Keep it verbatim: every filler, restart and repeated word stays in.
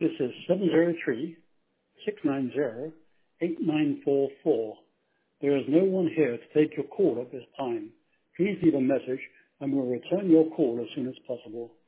This is seven zero three, six nine zero, eight nine four four. There is no one here to take your call at this time. Please leave a message and we'll return your call as soon as possible.